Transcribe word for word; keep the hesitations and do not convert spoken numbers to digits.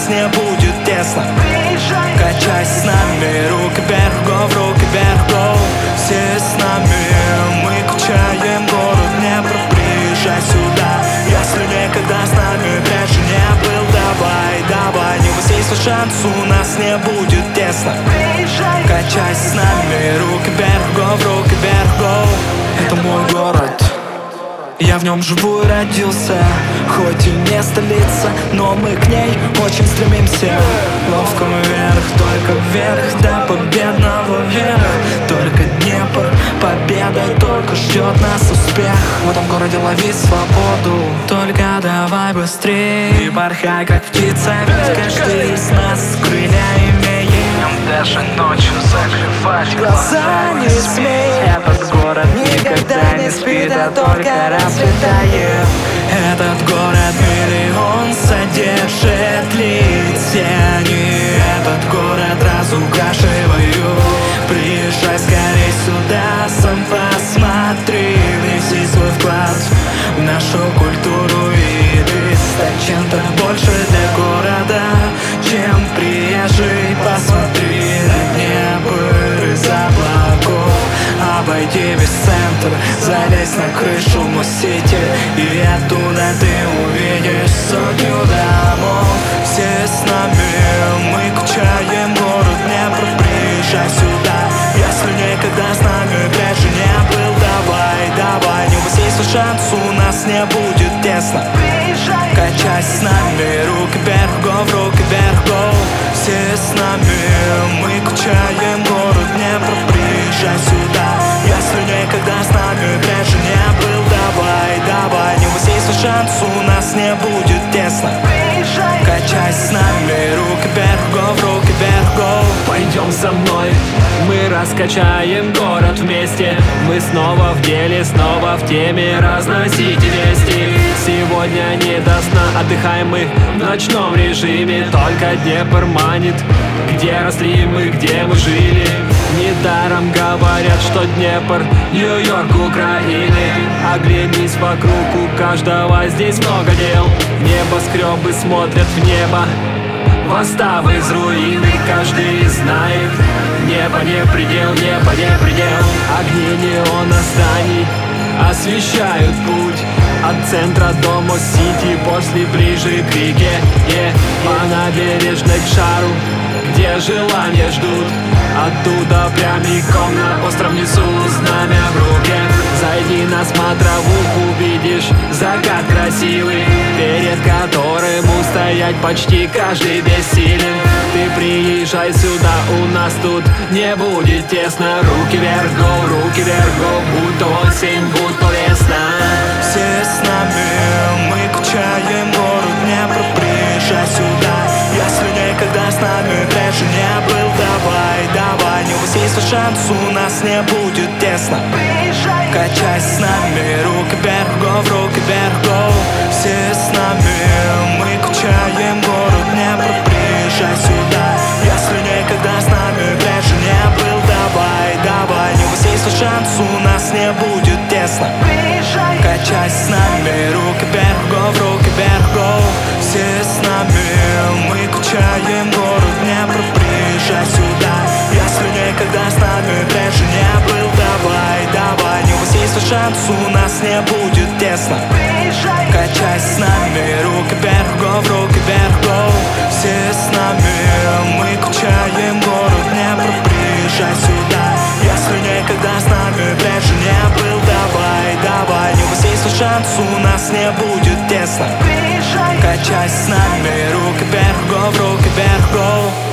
не будет тесно. Качай с нами, руки вверх, го, руки вверх, го. Все с нами, мы качаем город Днепр. Приезжай сюда, если никогда с нами прежде не был. Давай, давай, не вот здесь свой шанс, у нас не будет тесно. Качай с нами, руки вверх, го, руки вверх, го. Это мой город, я в нем живу и родился. Хоть и не столица, но мы к ней очень стремимся. Ловко вверх, только вверх, до победного верха. Только Днепр, победа только ждет нас успех. В этом городе лови свободу, только давай быстрее. И порхай, как птица, ведь каждый из нас крылья имеет. Даже ночью закрывать глаза не смей. Этот город никогда не спит, а только расцветает. Этот город миллион содержит лиц тени. Этот город разукрашиваю. Приезжай скорей сюда, сам посмотри. Внеси свой вклад в нашу культуру и стать чем-то больше для города, чем приезжий. Посмотри на небо из облаков. Обойди весь центр, залезь на крышу Мост-Сити, и оттуда ты увидишь сотню домов. Все с нами, мы качаем город Днепр. Приезжай сюда, если никогда с нами прежде не был. Давай, давай, не вот здесь свой шанс, у нас не будет тесно. Качай с нами, руки вверх, го, руки вверх, го. Все с нами, мы качаем город Днепр. Приезжай сюда, если никогда с нами прежде не был. Давай, давай, не вот здесь свой шанс, у нас не будет тесно. Качай с нами, руки вверх, го, руки вверх, го. Пойдем со мной, мы раскачаем город вместе. Мы снова в деле, снова в теме, разносите вести. Сегодня не до сна, отдыхаем мы в ночном режиме. Только Днепр манит, где росли мы, где мы жили. Недаром говорят, что Днепр — Нью-Йорк Украины. Оглянись вокруг, у каждого здесь много дел. Небоскребы смотрят в небо, восстав из руины. Каждый знает, небо не предел, небо не предел. Огни неона зданий освещают путь от центра до Мост-Сити, после ближе к реке, yeah. По набережной к шару, где желания ждут. Оттуда прямиком на остров несу знамя в руке. Зайди на смотровуху, увидишь закат красивый, перед которым устоять почти каждый бессилен. Ты приезжай сюда, у нас тут не будет тесно. Руки вверх, го, руки вверх, го, будь то осень, будь то весна. Все с нами, мы качаем город Днепр. Приезжай сюда, если никогда с нами прежде не был. Давай, давай, не вот здесь свой шанс, у нас не будет тесно. Качай с нами, руки вверх, го, руки вверх, го. Все с нами, мы качаем город Днепр. Приезжай сюда, если никогда с нами прежде не был. Давай, давай, не вот здесь свой шанс, у нас не будет тесно. Качай с нами, руки вверх, го, руки вверх, го. Все с нами, мы качаем город Днепр. Приезжай сюда, если никогда с нами прежде не был. Давай, давай, не вот здесь свой шанс, у нас не будет тесно. Качай с нами, руки вверх, го, руки вверх, го. Все с нами, мы качаем город Днепр. Приезжай сюда, если никогда с нами прежде не был. Давай, давай, не вот здесь свой шанс, у нас не будет тесно. Качай с нами, руки вверх, го, руки вверх, го.